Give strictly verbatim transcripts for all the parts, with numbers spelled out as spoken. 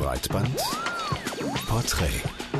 Breitband Porträt.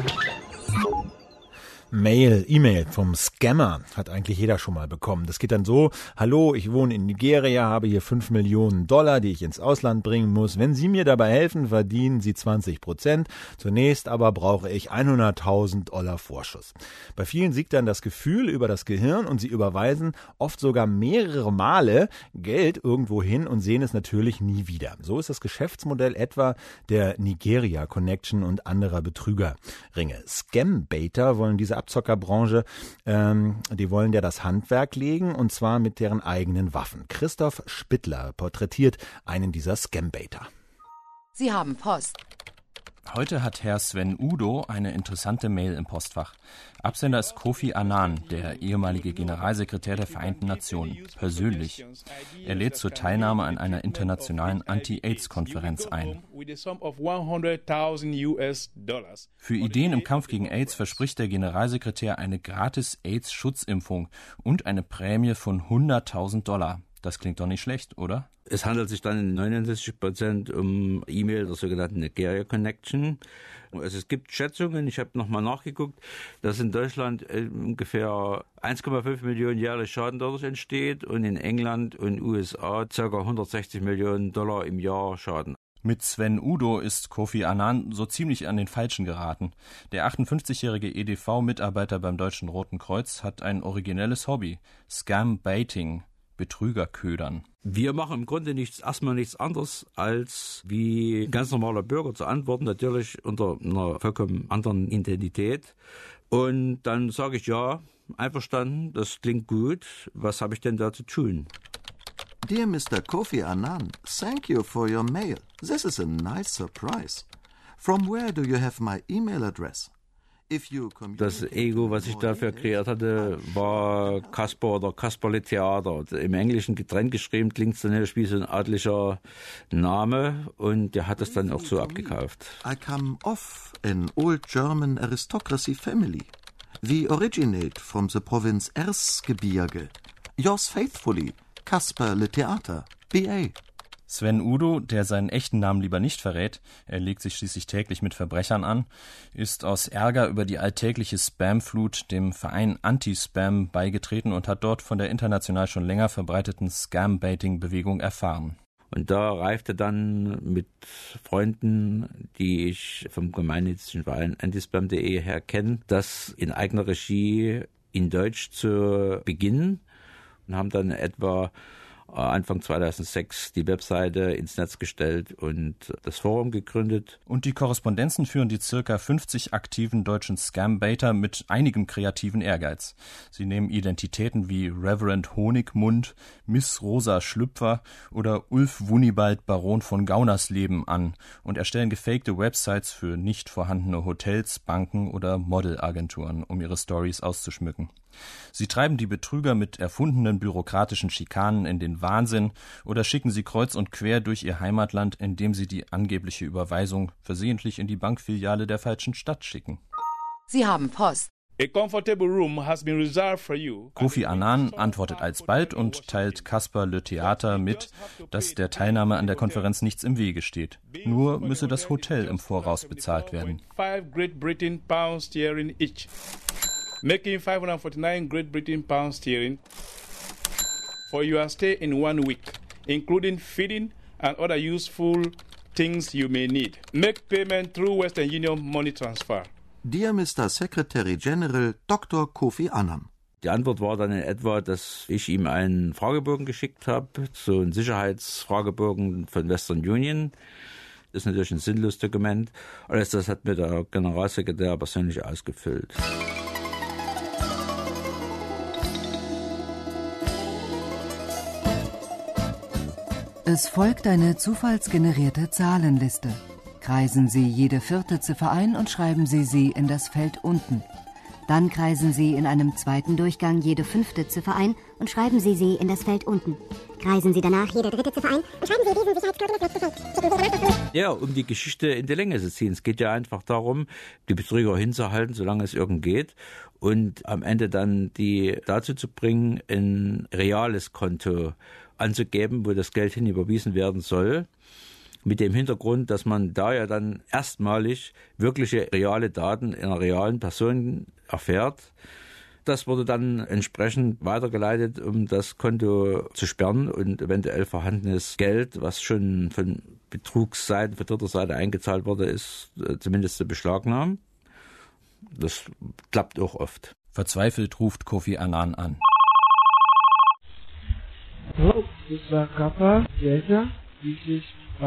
Mail, E-Mail vom Scammer hat eigentlich jeder schon mal bekommen. Das geht dann so: Hallo, ich wohne in Nigeria, habe hier fünf Millionen Dollar, die ich ins Ausland bringen muss. Wenn Sie mir dabei helfen, verdienen Sie zwanzig Prozent. Zunächst aber brauche ich hunderttausend Dollar Vorschuss. Bei vielen siegt dann das Gefühl über das Gehirn und sie überweisen oft sogar mehrere Male Geld irgendwo hin und sehen es natürlich nie wieder. So ist das Geschäftsmodell etwa der Nigeria Connection und anderer Betrügerringe. Scam-Baiter wollen diese Abzockerbranche, ähm, die wollen ja das Handwerk legen, und zwar mit deren eigenen Waffen. Christoph Spittler porträtiert einen dieser Scambaiter. Sie haben Post. Heute hat Herr Sven Udo eine interessante Mail im Postfach. Absender ist Kofi Annan, der ehemalige Generalsekretär der Vereinten Nationen, persönlich. Er lädt zur Teilnahme an einer internationalen Anti-AIDS-Konferenz ein. Für Ideen im Kampf gegen AIDS verspricht der Generalsekretär eine gratis AIDS-Schutzimpfung und eine Prämie von hunderttausend Dollar. Das klingt doch nicht schlecht, oder? Es handelt sich dann in neunundsiebzig Prozent um E-Mail der sogenannten Nigeria Connection. Also es gibt Schätzungen, ich habe nochmal nachgeguckt, dass in Deutschland ungefähr eins Komma fünf Millionen jährlich Schaden dadurch entsteht und in England und U S A ca. hundertsechzig Millionen Dollar im Jahr Schaden. Mit Sven Udo ist Kofi Annan so ziemlich an den Falschen geraten. Der achtundfünfzigjährige E D V-Mitarbeiter beim Deutschen Roten Kreuz hat ein originelles Hobby: Scam-Baiting. Betrügerködern. Wir machen im Grunde nichts, erstmal nichts anderes, als wie ganz normaler Bürger zu antworten, natürlich unter einer vollkommen anderen Identität. Und dann sage ich: Ja, einverstanden, das klingt gut, was habe ich denn da zu tun? Dear Mister Kofi Annan, thank you for your mail. This is a nice surprise. From where do you have my email address? Das Ego, was ich dafür kreiert hatte, war Kasper oder Kasperle Theater. Im Englischen getrennt geschrieben klingt es dann wie so ein adliger Name, und der hat es dann auch so abgekauft. I come off an old German aristocracy family. We originate from the province Erzgebirge. Yours faithfully, Kasperle Theater, B A. Sven Udo, der seinen echten Namen lieber nicht verrät, er legt sich schließlich täglich mit Verbrechern an, ist aus Ärger über die alltägliche Spamflut dem Verein Anti-Spam beigetreten und hat dort von der international schon länger verbreiteten Scam-Baiting-Bewegung erfahren. Und da reifte dann mit Freunden, die ich vom gemeinnützigen Verein Antispam punkt de her kenne, das in eigener Regie in Deutsch zu beginnen, und haben dann etwa Anfang zweitausendsechs die Webseite ins Netz gestellt und das Forum gegründet. Und die Korrespondenzen führen die circa fünfzig aktiven deutschen Scam-Baiter mit einigem kreativen Ehrgeiz. Sie nehmen Identitäten wie Reverend Honigmund, Miss Rosa Schlüpfer oder Ulf Wunibald, Baron von Gaunersleben, an und erstellen gefakte Websites für nicht vorhandene Hotels, Banken oder Modelagenturen, um ihre Stories auszuschmücken. Sie treiben die Betrüger mit erfundenen bürokratischen Schikanen in den Wahnsinn oder schicken sie kreuz und quer durch ihr Heimatland, indem sie die angebliche Überweisung versehentlich in die Bankfiliale der falschen Stadt schicken. Sie haben Post. Kofi Annan antwortet alsbald und teilt Kasperle Theater mit, dass der Teilnahme an der Konferenz nichts im Wege steht. Nur müsse das Hotel im Voraus bezahlt werden. Making five hundred forty-nine Great Britain pounds sterling for your stay in one week, including feeding and other useful things you may need. Make payment through Western Union Money Transfer. Dear Mister Secretary General Doktor Kofi Annan. Die Antwort war dann in etwa, dass ich ihm einen Fragebogen geschickt habe, so einen Sicherheitsfragebogen von Western Union. Das ist natürlich ein sinnloses Dokument. Alles das hat mir der Generalsekretär persönlich ausgefüllt. Es folgt eine zufallsgenerierte Zahlenliste. Kreisen Sie jede vierte Ziffer ein und schreiben Sie sie in das Feld unten. Dann kreisen Sie in einem zweiten Durchgang jede fünfte Ziffer ein und schreiben Sie sie in das Feld unten. Kreisen Sie danach jede dritte Ziffer ein und schreiben Sie diesen Sicherheitscode in das nächste Feld. Schicken Sie danach Ja, um die Geschichte in die Länge zu ziehen. Es geht ja einfach darum, die Betrüger hinzuhalten, solange es irgend geht, und am Ende dann die dazu zu bringen, ein reales Konto anzugeben, wo das Geld hin überwiesen werden soll. Mit dem Hintergrund, dass man da ja dann erstmalig wirkliche reale Daten einer realen Person erfährt. Das wurde dann entsprechend weitergeleitet, um das Konto zu sperren und eventuell vorhandenes Geld, was schon von Betrugsseite, von dritter Seite eingezahlt wurde, ist zumindest zu beschlagnahmen. Das klappt auch oft. Verzweifelt ruft Kofi Annan an. Hello, this is Kappa, This is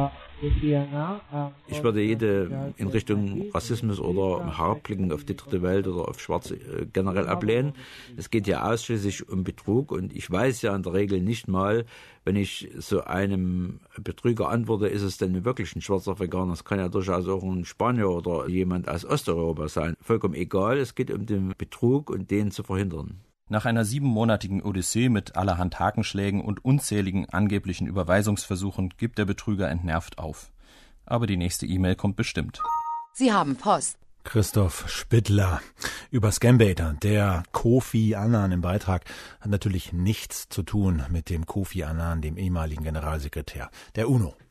Ich würde jede in Richtung Rassismus oder Herabblicken auf die dritte Welt oder auf Schwarze generell ablehnen. Es geht ja ausschließlich um Betrug und ich weiß ja in der Regel nicht mal, wenn ich so einem Betrüger antworte, ist es denn wirklich ein Schwarzafrikaner? Es kann ja durchaus auch ein Spanier oder jemand aus Osteuropa sein. Vollkommen egal, es geht um den Betrug und den zu verhindern. Nach einer siebenmonatigen Odyssee mit allerhand Hakenschlägen und unzähligen angeblichen Überweisungsversuchen gibt der Betrüger entnervt auf. Aber die nächste E-Mail kommt bestimmt. Sie haben Post. Christoph Spittler über Scambaiter. Der Kofi Annan im Beitrag hat natürlich nichts zu tun mit dem Kofi Annan, dem ehemaligen Generalsekretär der UNO.